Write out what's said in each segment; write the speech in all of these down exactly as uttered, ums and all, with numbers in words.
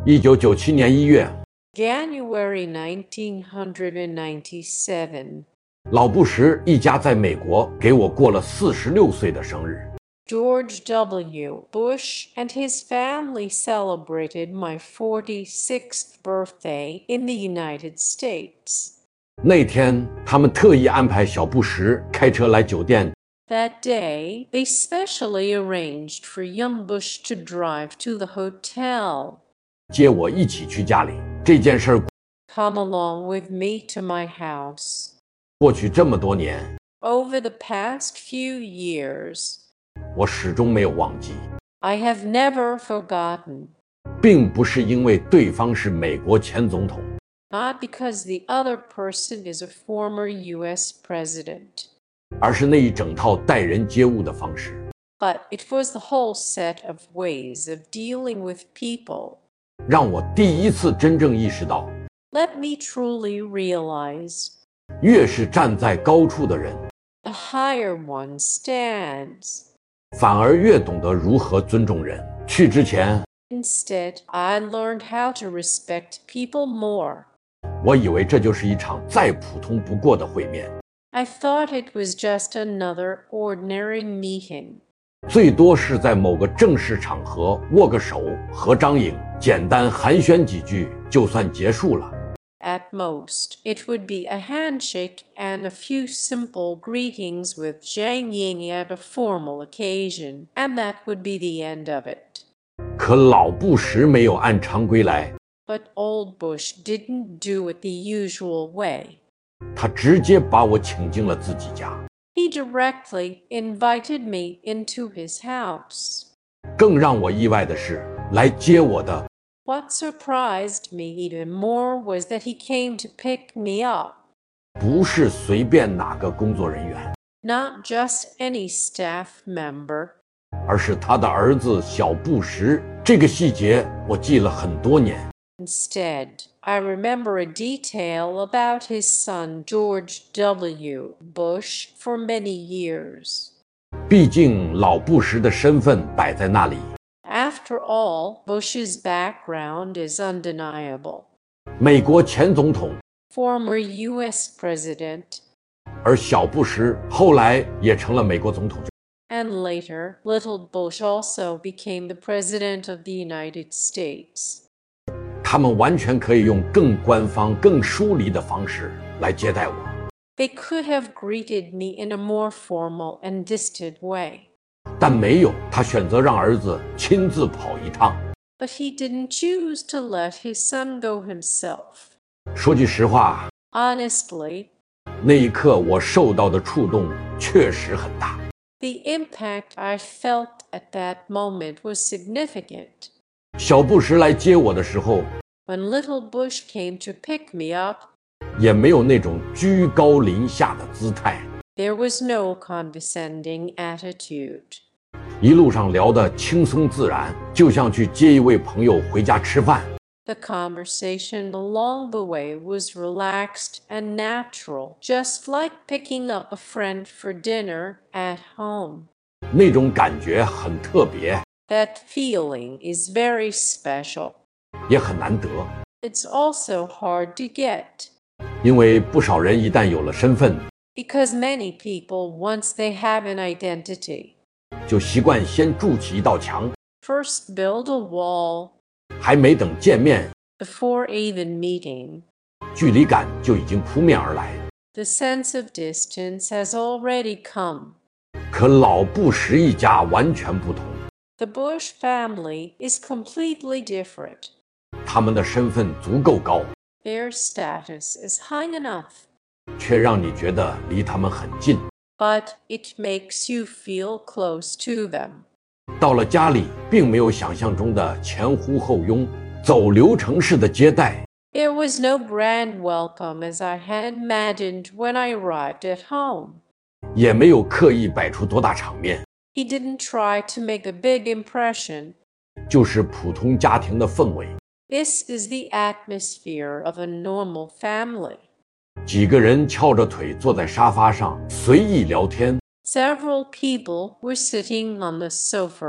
一九九七年一月， January nineteen ninety-seven. 老布什一家在美国给我过了四十六岁的生日。 George W. Bush and his family celebrated my forty-sixth birthday in the United States. 那天，他们特意安排小布什开车来酒店。 That day, they specially arranged for young Bush to drive to the hotel. 接我一起去家里。这件事儿 Come along with me to my house. 过去这么多年， Over the past few years, 我始终没有忘记， I have never forgotten. 并不是因为对方是美国前总统， Not because the other person is a former U S president, 而是那一整套待人接物的方式， but it was the whole set of ways of dealing with people. 让我第一次真正意识到， Let me truly realize, 越是站在高处的人， the higher one stands. 反而越懂得如何尊重人。去之前， Instead, I learned how to respect people more. 我以为这就是一场再普通不过的会面， I thought it was just another ordinary meeting. 最多是在某个正式场合握个手、合张影，简单寒暄几句就算结束了。 At most, it would be a handshake and a few simple greetings with Zhang Ying at a formal occasion, and that would be the end of it. 可老布什没有按常规来， But old Bush didn't do it the usual way. 他直接把我请进了自己家。 He directly invited me into his house. 更让我意外的是，来接我的 What surprised me even more was that he came to pick me up. 不是随便哪个工作人员， Not just any staff member, 而是他的儿子小布什。这个细节我记了很多年。 Instead, I remember a detail about his son George W. Bush for many years. 毕竟老布什的身份摆在那里， After all, Bush's background is undeniable. 美国前总统， Former U S president, 而小布什后来也成了美国总统。 and later, little Bush also became the president of the United States. 他们完全可以用更官方、更疏离的方式来接待我， They could have greeted me in a more formal and distant way. 但没有，他选择让儿子亲自跑一趟。 But he didn't choose to let his son go himself. 说句实话， Honestly, 那一刻我受到的触动确实很大。 the impact I felt at that moment was significant. 小布什来接我的时候， When little Bush came to pick me up, 也没有那种居高临下的姿态， there was no condescending attitude. 一路上聊得轻松自然，就像去接一位朋友回家吃饭。 The conversation along the way was relaxed and natural, just like picking up a friend for dinner at home. 那种感觉很特别， That feeling is very special. 也很难得， It's also hard to get, 因为不少人一旦有了身份， because many people, once they have an identity, 就习惯先筑起一道墙， first build a wall 还没等见面， before even meeting. 距离感就已经扑面而来。 The sense of distance has already come. 可老布什一家完全不同， The Bush family is completely different. 他们的身份足够高， Their status is high enough, 却让你觉得离他们很近。 but it makes you feel close to them. 到了家里，并没有想象中的前呼后拥、走流程式的接待， There was no grand welcome as I had imagined when I arrived at home. 也没有刻意摆出多大场面， He didn't try to make a big impression. 就是普通家庭的氛围。 This is the atmosphere of a normal family. 几个人翘着腿坐在沙发上，随意聊天， Several people were sitting on the sofa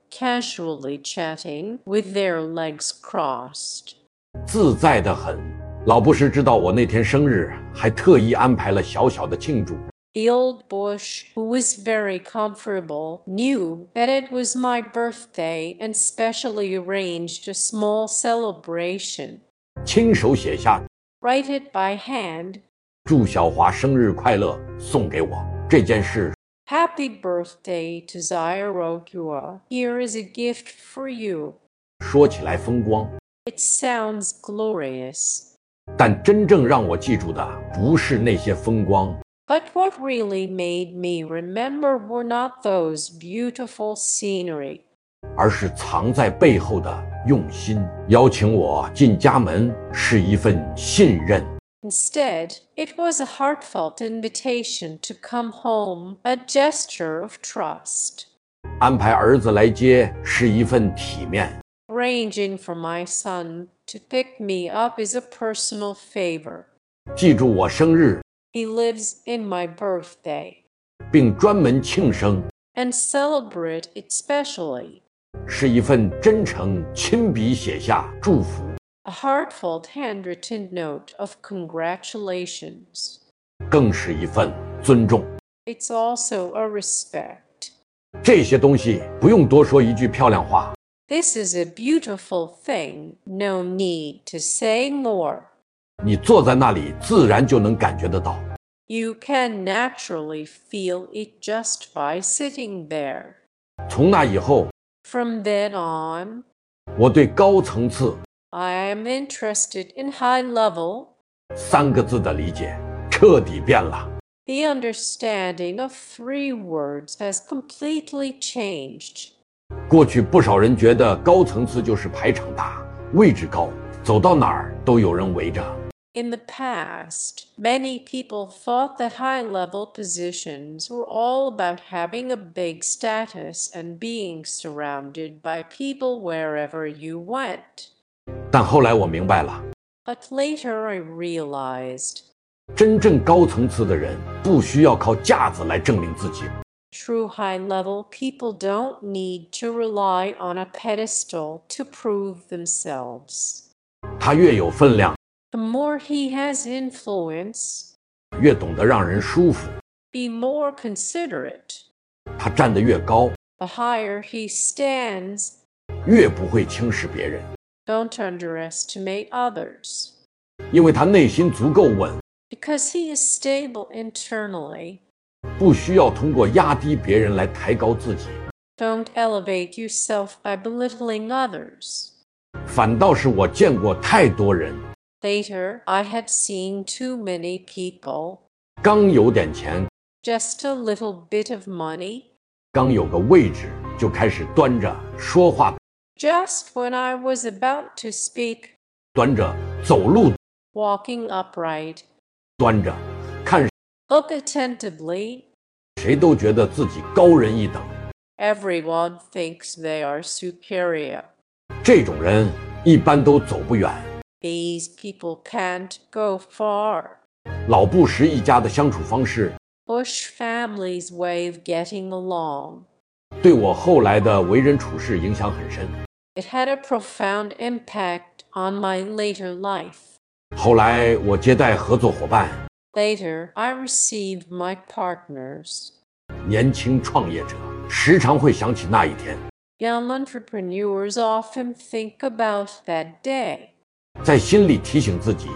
casually chatting with their legs crossed. 自在得很。老布什知道我那天生日，还特意安排了小小的庆祝。 The old Bush, who was very comfortable, knew that it was my birthday and specially arranged a small celebration. 亲手写下 Write it by hand. 祝小华生日快乐送给我这件事。 Happy birthday to Zairokua. Here is a gift for you. 说起来风光， It sounds glorious. 但真正让我记住的不是那些风光， But what really made me remember were not those beautiful scenery. 而是藏在背后的用心。邀请我进家门是一份信任。 Instead, it was a heartfelt invitation to come home, a gesture of trust. 安排儿子来接是一份体面。 Arranging for my son to pick me up is a personal favor. 记住我生日， He lives in my birthday. 并专门庆生， And celebrate it specially. 是一份真诚亲笔写下祝福， A heartfelt handwritten note of congratulations. 更是一份尊重。 It's also a respect. 这些东西不用多说一句漂亮话， This is a beautiful thing. No need to say more. 你坐在那里自然就能感觉得到。 You can naturally feel it just by sitting there. 从那以后， From then on, 我对高层次 I am interested in high level. 三个字的理解彻底变了。 The understanding of three words has completely changed. 过去不少人觉得高层次就是排场大，位置高，走到哪儿都有人围着。 In the past, many people thought that high-level positions were all about having a big status and being surrounded by people wherever you went. 但后来我明白了， But later I realized, 真正高层次的人不需要靠架子来证明自己， true high-level people don't need to rely on a pedestal to prove themselves. 他越有分量， The more he has influence, 越懂得让人舒服。 be more considerate. 他站得越高， The higher he stands, 越不会轻视别人， don't underestimate others. 因为他内心足够稳， Because he is stable internally, 不需要通过压低别人来抬高自己。 don't elevate yourself by belittling others. 反倒是我见过太多人， Later, I had seen too many people, 刚有点钱， just a little bit of money, 刚有个位置，就开始端着说话， just when I was about to speak, 端着走路， walking upright, 端着看， look attentively. 谁都觉得自己高人一等。 Everyone thinks they are superior. 这种人一般都走不远。 These people can't go far. 老布什一家的相处方式， Bush family's way of getting along. 对我后来的为人处事影响很深。 It had a profound impact on my later life. 后来我接待合作伙伴， Later, I received my partners. 年轻创业者时常会想起那一天， Young entrepreneurs often think about that day. 在心里提醒自己，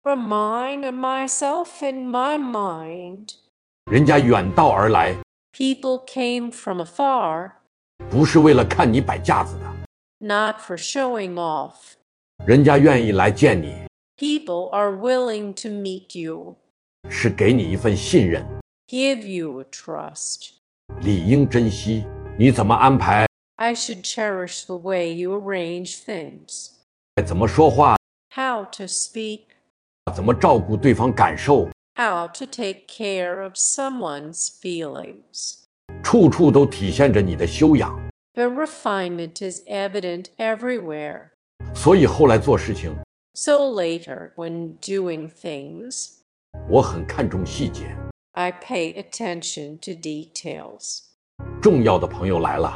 Remind myself in my mind. 人家远道而来， People came from afar, 不是为了看你摆架子的， not for showing off. 人家愿意来见你， People are willing to meet you, 是给你一份信任， give you a trust. 理应珍惜。你怎么安排， I should cherish the way you arrange things, 怎么说话， how to speak, 怎么照顾对方感受， how to take care of someone's feelings. 处处都体现着你的修养。 The refinement is evident everywhere. 所以后来做事情， So later, when doing things, 我很看重细节。 I pay attention to details. 重要的朋友来了，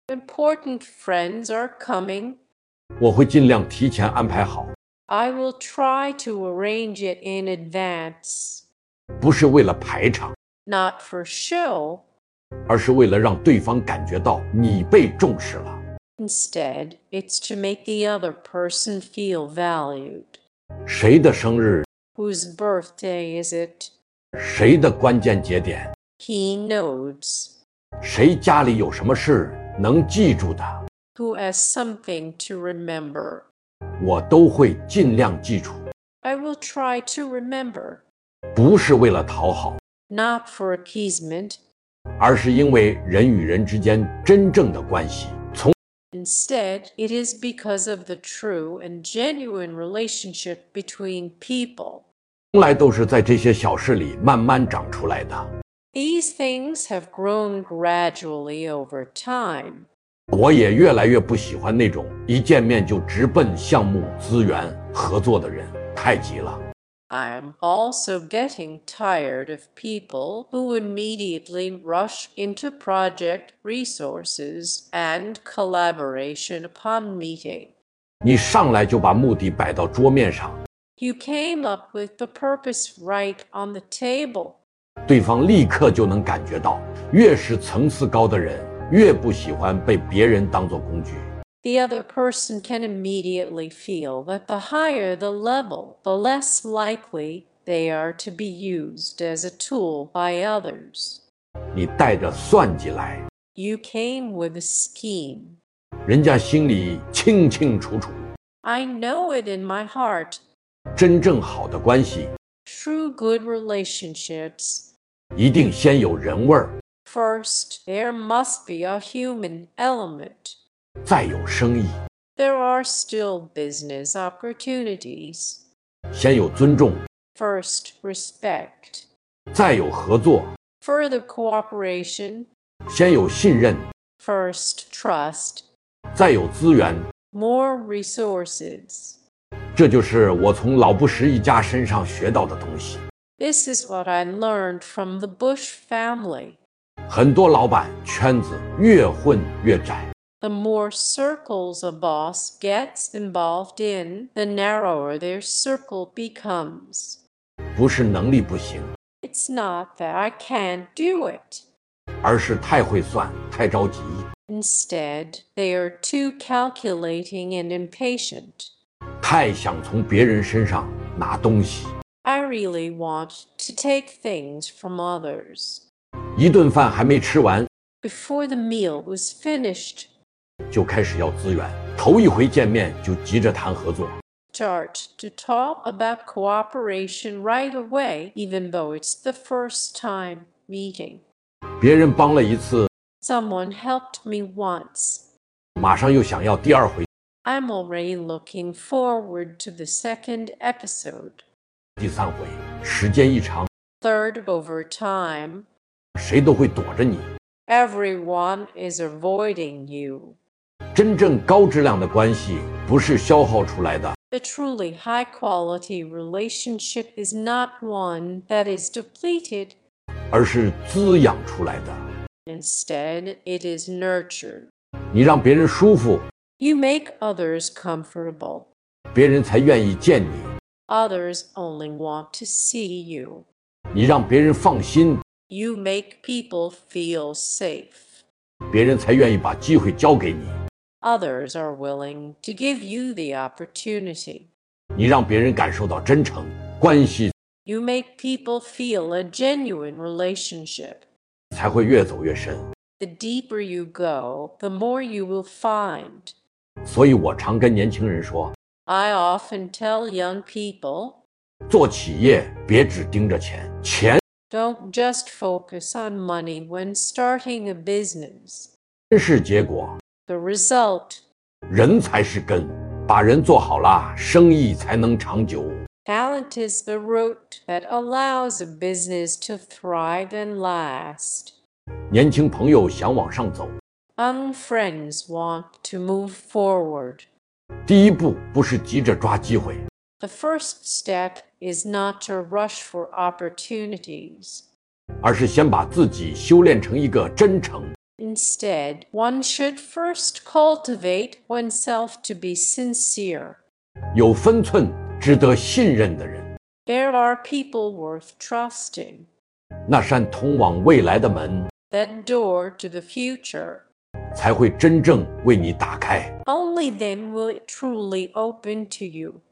Important friends are coming. 我会尽量提前安排好， I will try to arrange it in advance. 不是为了排场， Not for show. 而是为了让对方感觉到你被重视了。 Instead, it's to make the other person feel valued. 谁的生日， Whose birthday is it? 谁的关键节点， He knows. 谁家里有什么事能记住的， Who has something to remember? 我都会尽量记住， I will try to remember. 不是为了讨好， Not for appeasement. 而是因为人与人之间真正的关系，从 Instead, it is because of the true and genuine relationship between people. 从来都是在这些小事里慢慢长出来的。 These things have grown gradually over time. 我也越来越不喜欢那种一见面就直奔项目、资源、合作的人，太急了。 I'm also getting tired of people who immediately rush into project resources and collaboration upon meeting. 你上来就把目的摆到桌面上， You came up with the purpose right on the table. 对方立刻就能感觉到，越是层次高的人，越不喜欢被别人当作工具。 The other person can immediately feel that the higher the level, the less likely they are to be used as a tool by others. 你带着算计来， You came with a scheme. 人家心里清清楚楚。 I know it in my heart. 真正好的关系， True good relationships. 一定先有人味儿， First, there must be a human element. 再有生意。 There are still business opportunities. 先有尊重， First, respect. 再有合作， Further cooperation. 先有信任， First, trust. 再有资源。 More resources. 这就是我从老布什一家身上学到的东西。 This is what I learned from the Bush family. 很多老板圈子越混越窄， The more circles a boss gets involved in, the narrower their circle becomes. 不是能力不行， It's not that I can't do it. 而是太会算，太着急。 Instead, they are too calculating and impatient. 太想从别人身上拿东西， I really want to take things from others. 一顿饭还没吃完， Before the meal was finished, 就开始要资源。头一回见面就急着谈合作， start to talk about cooperation right away, even though it's the first time meeting. 别人帮了一次， Someone helped me once. 马上又想要第二回、 I'm already looking forward to the second episode. 第三回。时间一长， Third, over time, 谁都会躲着你。 everyone is avoiding you. 真正高质量的关系不是消耗出来的， The truly high quality relationship is not one that is depleted. 而是滋养出来的。 Instead, it is nurtured. 你让别人舒服， You make others comfortable. 别人才愿意见你； Others only want to see you. 你让别人放心， You make people feel safe. 别人才愿意把机会交给你。 Others are willing to give you the opportunity. 你让别人感受到真诚，关系 You make people feel a genuine relationship. 才会越走越深。 The deeper you go, the more you will find. 所以我常跟年轻人说， I often tell young people, 做企业别只盯着钱，钱 don't just focus on money when starting a business. 是结果， The result, 人才是根。把人做好了，生意才能长久。 talent is the root that allows a business to thrive and last. 年轻朋友想往上走， Young friends want to move forward. 第一步不是急着抓机会， The first step is not to rush for opportunities, 而是先把自己修炼成一个真诚、 Instead, one should first cultivate oneself to be sincere. 有分寸、值得信任的人， There are people worth trusting. 那扇通往未来的门 That door to the future. 才会真正为你打开。 Only then will it truly open to you.